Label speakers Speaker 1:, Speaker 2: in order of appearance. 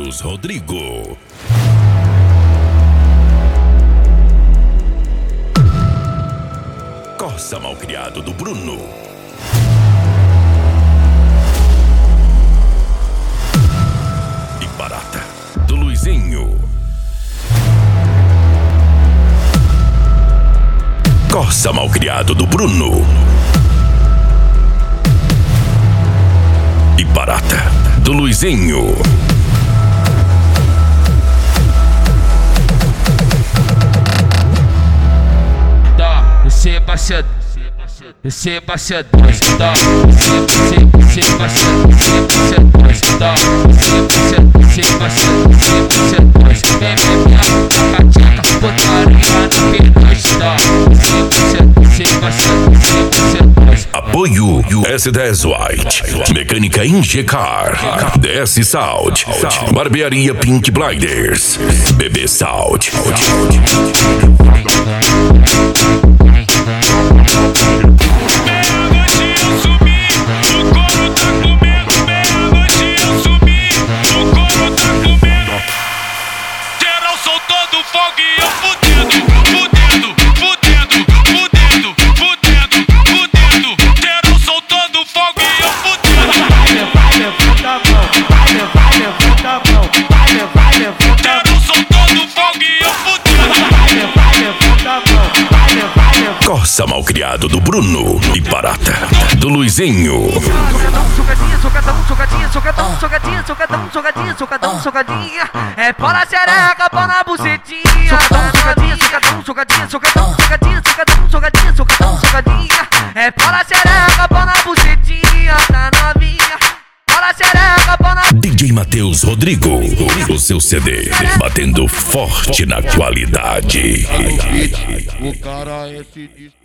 Speaker 1: Matheus Rodrigo. Corsa Malcriado do Bruno. E Barata do Luizinho. Corsa Malcriado do Bruno. E Barata do Luizinho.
Speaker 2: Receba cedo, receba cedo, dá, receba cedo, dá, receba cedo, MMA, cacateca, botaria no peito, dá, receba cedo.
Speaker 1: Apoio S10 White, Mecânica Ingecar, DS Sound, Barbearia Pink Blinders, BB Sound.
Speaker 3: Fogo e eu fudendo, fudendo, fudendo, fudendo, fudendo, fudendo. Geral soltando fogo e eu fudendo.
Speaker 4: Vai, levanta a mão, vai, levanta a mão, vai, levanta.
Speaker 3: Geral soltando fogo e eu fudendo.
Speaker 4: Vai, levanta a mão, vai, levanta.
Speaker 1: Corsa Malcriado do Bruno e Barata do Luizinho.
Speaker 5: Socadinha. É pau na xereca, pau na bucetinha. Socadinha. É pau na xereca, pau na bucetinha. Tá novinha. Pau na xereca, pau na...
Speaker 1: DJ Matheus Rodrigo, o seu CD, batendo forte na qualidade.
Speaker 6: O cara é sinistro.